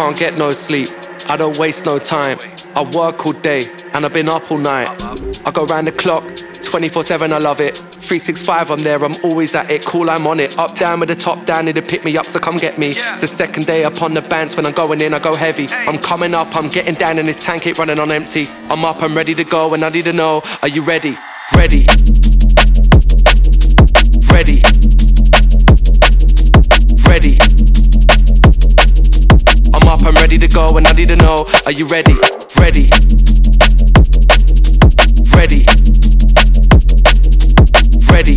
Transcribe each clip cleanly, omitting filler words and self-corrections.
can't get no sleep, I don't waste no time. I work all day and I've been up all night. I go round the clock, 24/7, I love it. 365, I'm there, I'm always at it. Cool, I'm on it. Up, down with the top down, need to pick me up, so come get me. It's the second day upon the bands, when I'm going in, I go heavy. I'm coming up, I'm getting down, and this tank ain't running on empty. I'm up, I'm ready to go, and I need to know, are you ready? Ready. Ready. Ready. I'm up, I'm ready to go, and I need to know, are you ready? Ready. Ready. Ready.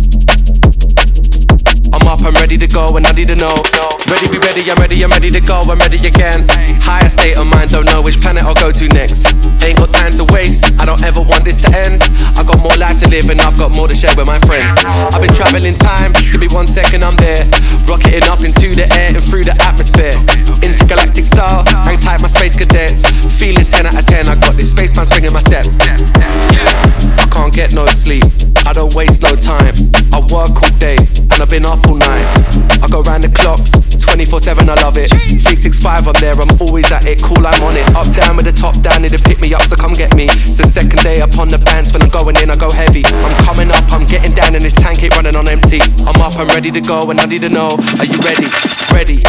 I'm up, I'm ready to go, and I need to know. Ready, be ready, I'm ready to go, I'm ready again. Higher state of mind, don't know which planet I'll go to next. Ain't got time to waste, I don't ever want this to end. I got more life to live and I've got more to share with my friends. I've been traveling time, give me 1 second, I'm there. Rocketing up into the air and through the atmosphere. Intergalactic style, hang tight my space cadets. Feeling 10 out of 10, I got this spaceman swinging my step. I can't get no sleep, I don't waste no time. I work all day and I've been up all night. I go round the clock, 24/7, I love it. 365, I'm there, I'm always at it. Cool, I'm on it. Up, down with the top down, need to pick me up, so come get me. It's the second day upon the bands, when I'm going in, I go heavy. I'm coming up, I'm getting down, and this tank ain't running on empty. I'm up, I'm ready to go, and I need to know, are you ready? Ready.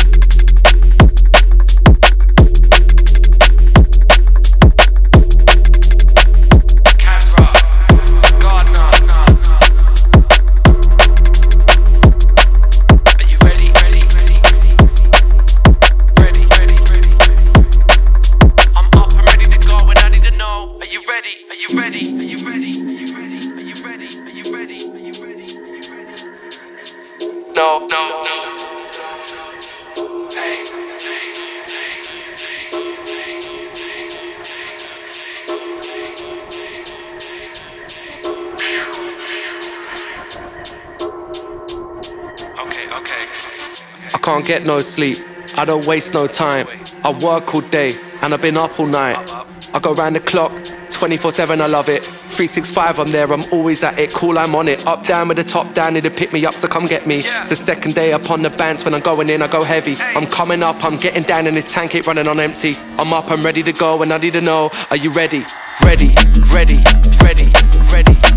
No. Okay. I can't get no sleep, I don't waste no time. I work all day and I've been up all night. I go round the clock, 24/7, I love it. 365, I'm there, I'm always at it. Cool, I'm on it. Up, down with the top down, need to pick me up, so come get me. It's the second day upon the bands, when I'm going in, I go heavy. I'm coming up, I'm getting down, and this tank ain't running on empty. I'm up, I'm ready to go, and I need to know, are you ready? Ready, ready, ready, ready.